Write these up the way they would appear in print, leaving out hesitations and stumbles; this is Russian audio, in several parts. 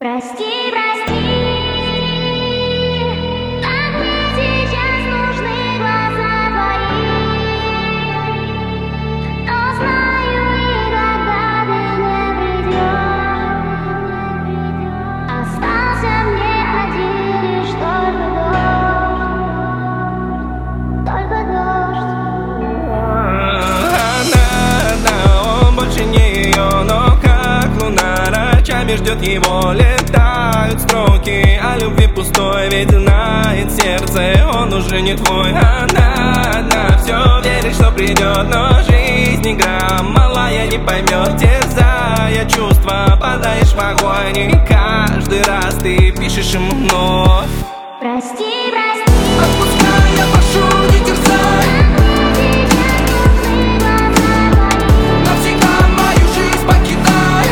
Прости, прости, так мне сейчас нужны глаза твои. Но знаю, никогда ты не придешь. Остался мне один лишь только дождь. Она, он больше не ее, но как луна ночами ждет его. Летают строки о любви пустой, ведь знает сердце, он уже не твой. Она все верит, что придет, но жизнь игра малая не поймет. Терзая чувства, падаешь в огонь, и каждый раз ты пишешь ему вновь. Прости, прости, отпускай, я прошу, не терзай. Навсегда мою жизнь покидай.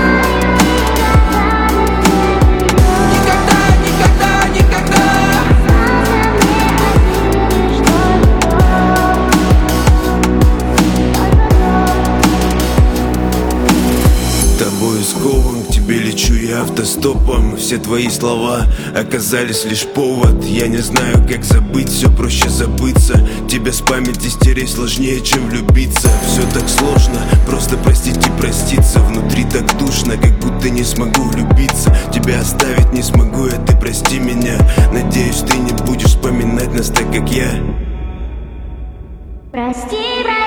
Никогда, никогда, никогда. Тобой скован, к тебе лечу я автостопом. Все твои слова оказались лишь повод. Я не знаю, как забыть, все проще забыться. Тебя с памяти стереть сложнее, чем влюбиться. Все так сложно, просто простить и проститься. Внутри так душно, как будто не смогу влюбиться. Тебя оставить не смогу, а ты прости меня. Надеюсь, ты не будешь вспоминать нас так, как я. прости, прости.